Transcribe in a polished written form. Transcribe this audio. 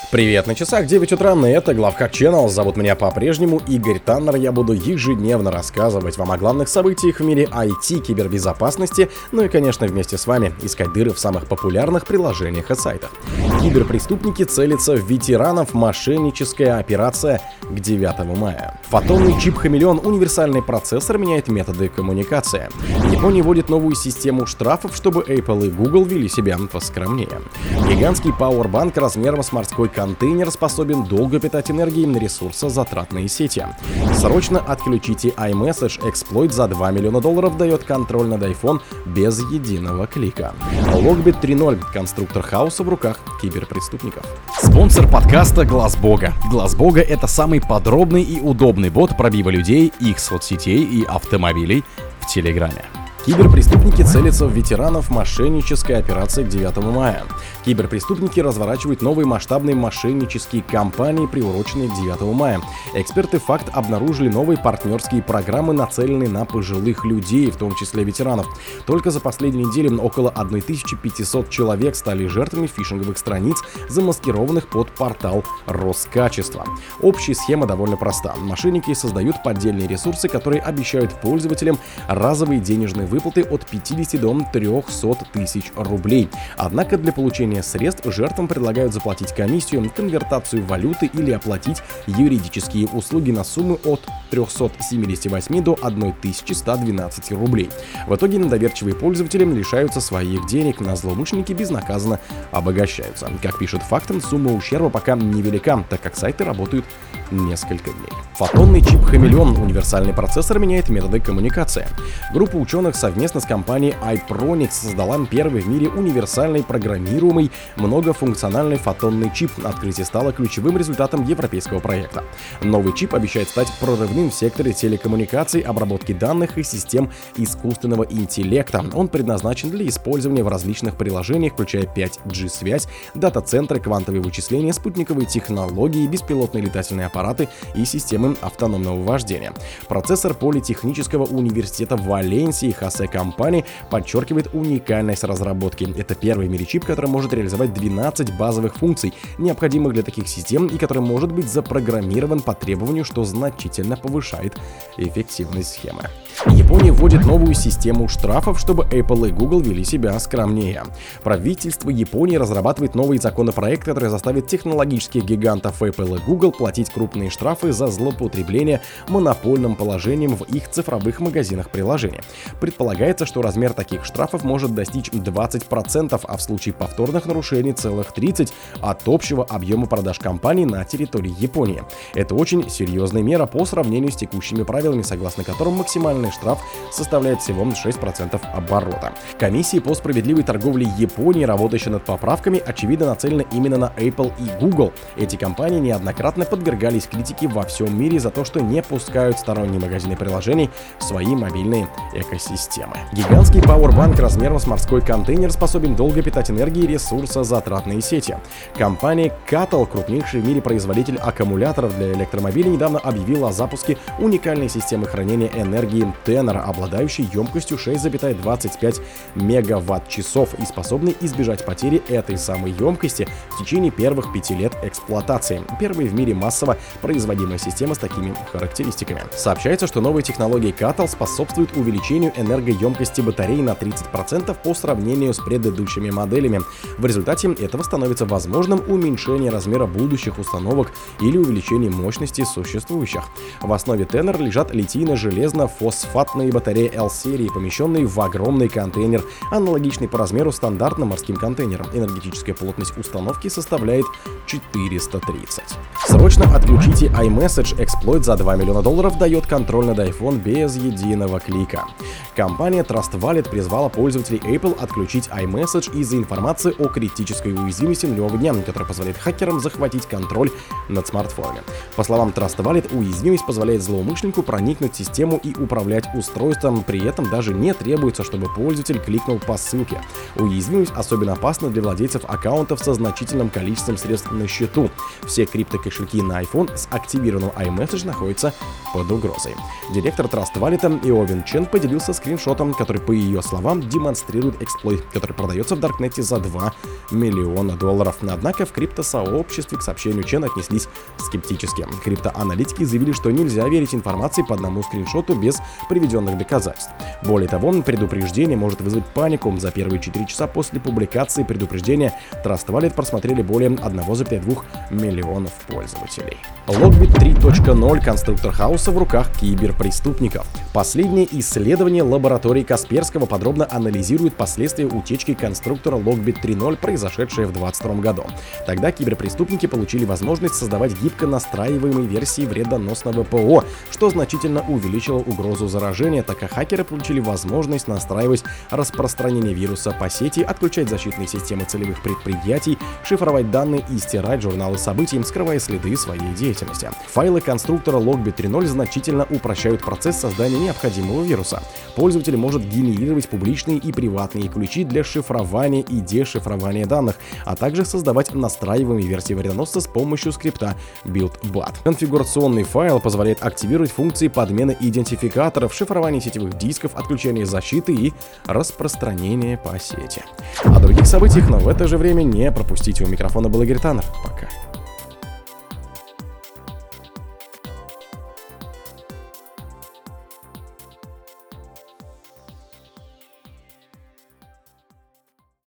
Привет, на часах 9 утра, и это Главхак Channel. Зовут меня по-прежнему Игорь Таннер. Я буду ежедневно рассказывать вам о главных событиях в мире IT, кибербезопасности, ну и, конечно, вместе с вами искать дыры в самых популярных приложениях и сайтах. Киберпреступники целятся в ветеранов. Мошенническая операция к 9 мая. Фотонный чип-хамелеон, универсальный процессор, меняет методы коммуникации. Япония вводит новую систему штрафов, чтобы Apple и Google вели себя поскромнее. Гигантский пауэрбанк размером с морской контейнер способен долго питать энергией на ресурсозатратные сети. Срочно отключите iMessage. Эксплойт за $2 миллиона дает контроль над iPhone без единого клика. Logbit 3.0. Конструктор хаоса в руках киберпреступников. Спонсор подкаста Глаз Бога. Глаз Бога — это самый подробный и удобный бот пробива людей, их соцсетей и автомобилей в Телеграме. Киберпреступники целятся в ветеранов. Мошеннической операции к 9 мая. Киберпреступники разворачивают новые масштабные мошеннические кампании, приуроченные к 9 мая. Эксперты ФАКТ обнаружили новые партнерские программы, нацеленные на пожилых людей, в том числе ветеранов. Только за последнюю неделю около 1500 человек стали жертвами фишинговых страниц, замаскированных под портал Роскачества. Общая схема довольно проста. Мошенники создают поддельные ресурсы, которые обещают пользователям разовые денежные выплаты от 50 до 300 тысяч рублей. Однако для получения средств жертвам предлагают заплатить комиссию, конвертацию валюты или оплатить юридические услуги на сумму от 378 до 1112 рублей. В итоге недоверчивые пользователи лишаются своих денег, а злоумышленники безнаказанно обогащаются. Как пишет ФАКТ, сумма ущерба пока невелика, так как сайты работают несколько дней. Фотонный чип-хамелеон, универсальный процессор, меняет методы коммуникации. Группа ученых совместно с компанией iPronix создала первый в мире универсальный программируемый многофункциональный фотонный чип. Открытие стало ключевым результатом европейского проекта. Новый чип обещает стать прорывным в секторе телекоммуникаций, обработки данных и систем искусственного интеллекта. Он предназначен для использования в различных приложениях, включая 5G-связь, дата-центры, квантовые вычисления, спутниковые технологии, беспилотные летательные аппараты и системы автономного вождения. Процессор Политехнического университета в Валенсии Хосе Компани подчеркивает уникальность разработки. Это первый в мире чип, который может реализовать 12 базовых функций, необходимых для таких систем, и который может быть запрограммирован по требованию, что значительно повышает эффективность схемы. Япония вводит новую систему штрафов, чтобы Apple и Google вели себя скромнее. Правительство Японии разрабатывает новый законопроект, который заставит технологических гигантов Apple и Google платить крупные штрафы за злоупотребление монопольным положением в их цифровых магазинах приложений. Предполагается, что размер таких штрафов может достичь 20%, а в случае повторных нарушений целых 30% от общего объема продаж компаний на территории Японии. Это очень серьезная мера по сравнению с текущими правилами, согласно которым максимальный штраф составляет всего 6% оборота. Комиссия по справедливой торговле Японии, работающая над поправками, очевидно нацелена именно на Apple и Google. Эти компании неоднократно подвергались критике во всем мире за то, что не пускают сторонние магазины приложений в свои мобильные экосистемы. Гигантский пауэрбанк размером с морской контейнер способен долго питать энергией ресурсозатратные сети. Компания Cattle, крупнейший в мире производитель аккумуляторов для электромобилей, недавно объявила о запуске уникальной системы хранения энергии Tenor, обладающей емкостью 6,25 мегаватт-часов и способной избежать потери этой самой емкости в течение первых 5 лет эксплуатации. Первая в мире массово производимая система с такими характеристиками. Сообщается, что новые технологии Cattle способствуют увеличению энергоемкости батареи на 30% по сравнению с предыдущими моделями. В результате этого становится возможным уменьшение размера будущих установок или увеличение мощности существующих. В основе Tenor лежат литийно-железно-фосфатные батареи L-серии, помещенные в огромный контейнер, аналогичный по размеру стандартным морским контейнерам. Энергетическая плотность установки составляет 430. Срочно отключите iMessage. Эксплойт за $2 миллиона дает контроль над iPhone без единого клика. Компания Trust Wallet призвала пользователей Apple отключить iMessage из-за информации о критической уязвимости нулевого дня, которая позволяет хакерам захватить контроль над смартфонами. По словам Trust Wallet, уязвимость позволяет позволяет злоумышленнику проникнуть в систему и управлять устройством, при этом даже не требуется, чтобы пользователь кликнул по ссылке. Уязвимость особенно опасна для владельцев аккаунтов со значительным количеством средств на счету. Все криптокошельки на iPhone с активированным iMessage находятся под угрозой. Директор Trust Wallet Иовин Чен поделился скриншотом, который, по ее словам, демонстрирует эксплойт, который продается в Даркнете за $2 миллиона. Однако в криптосообществе к сообщению Чен отнеслись скептически. Криптоаналитики заявили, что нельзя верить информации по одному скриншоту без приведенных доказательств. Более того, предупреждение может вызвать панику. За первые 4 часа после публикации предупреждения Trust Wallet просмотрели более 1,2 миллионов пользователей. Logbit 3.0. Конструктор хаоса в руках киберпреступников. Последнее исследование лаборатории Касперского подробно анализирует последствия утечки конструктора Logbit 3.0, произошедшей в 2022 году. Тогда киберпреступники получили возможность создавать гибко настраиваемые версии вредоносного ПО, что значительно увеличило угрозу заражения, так как хакеры получили возможность настраивать распространение вируса по сети, отключать защитные системы целевых предприятий, шифровать данные и стирать журналы событий, скрывая следы своей деятельности. Файлы конструктора Logbit 3.0 значительно упрощают процесс создания необходимого вируса. Пользователь может генерировать публичные и приватные ключи для шифрования и дешифрования данных, а также создавать настраиваемые версии вредоносца с помощью скрипта BuildBot. Конфигурационный файл позволяет активировать функции подмены идентификаторов, шифрования сетевых дисков, отключения защиты и распространения по сети. О других событиях, но в это же время не пропустите. У микрофона был Игорь Таннер. Пока.